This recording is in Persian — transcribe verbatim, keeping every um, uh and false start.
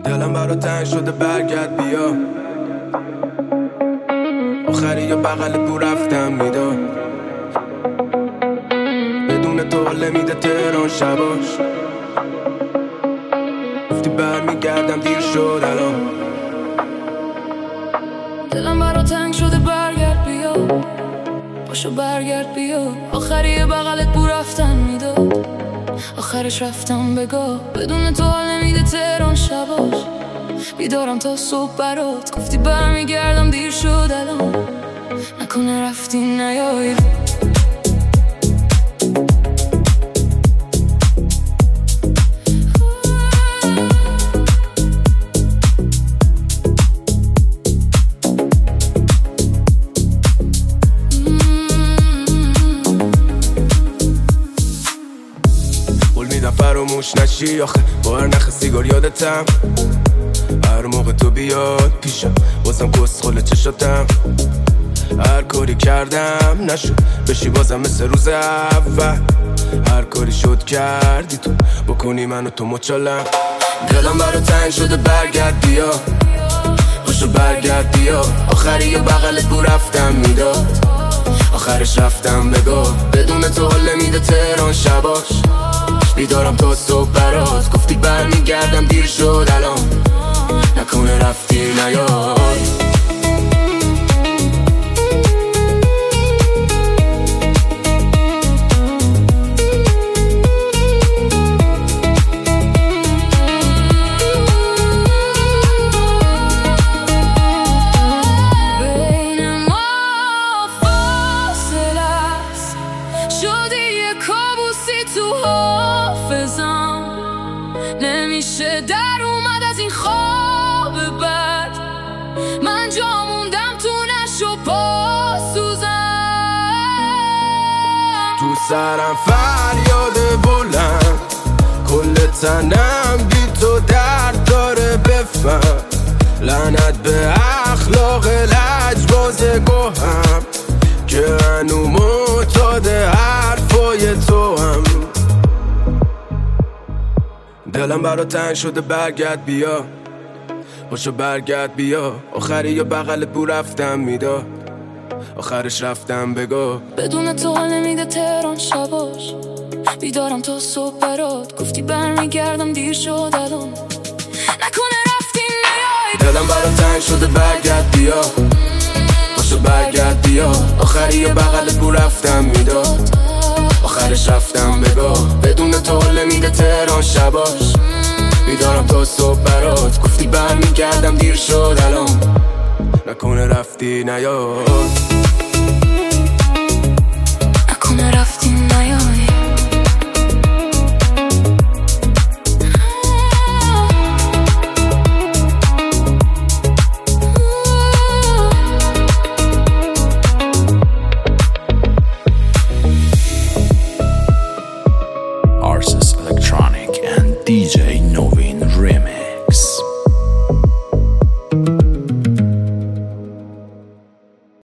دلم برا تنگ شده برگرد بیا، آخری یا بغلت بو رفتم میداد، بدون تو حال نمیده تهران شباش، گفتی برمیگردم دیر شد الان. دلم برا تنگ شده برگرد بیا، پاشو برگرد بیا، آخری یا بغلت بو رفتم میداد، آخرش رفتم بگاه، بدون تو حال نمیده تهران شباش، بیدارم تا صبح برات، گفتی برمیگردم دیر شد الان، نکنه رفتی نیایی. قول میدم فراموش نشی آخه با هر نخ سیگار یادتم، هر موقع تو بیاد پیشم بازم کسخل چشاتم، هر کاری کردم نشد بشی بازم مثل روز اول، هر کاری شد کردی تو بکنی منو تو مچالم. دلم برا تنگ شده برگرد بیا، پاشو برگرد بیا، آخری یا بغلت بو رفتم میداد، آخرش رفتم بگاه، بدون تو حال نمیده تهران شباش، بیدارم تا صبح برات، گفتی برمیگردم دیر شد الان، نکنه رفتی نیای. نمیشه در اومد از این خواب بد، من جا موندم تو نشو پا سوزم، تو سرم فریاد بلند، کل تنم بی تو درد داره بفهم، لعنت به اخلاق لجباز گوهم که هنو معتاد حرفای تو هم. دلم برا تنگ شده برگرد بیا، پاشو برگرد بیا، آخری یا بغلت بو رفتم میداد، آخرش رفتم بگاه، بدون تو حال نمیده تهران شباش، بیدارم تا صبح برات، گفتی برمیگردم دیر شد الان، نکنه رفتی نیای. دلم برا تنگ شده برگرد بیا، پاشو برگرد بیا، آخری یا بغلت بو رفتم میداد، آخرش رفتم بگاه، بدون تو حال نمیده تهران شباش، بیدارم تا صبح برات، گفتی برمیگردم دیر شد الان، نکنه رفتی نیای، نکنه رفتی نیای. Arsis Electronic and D J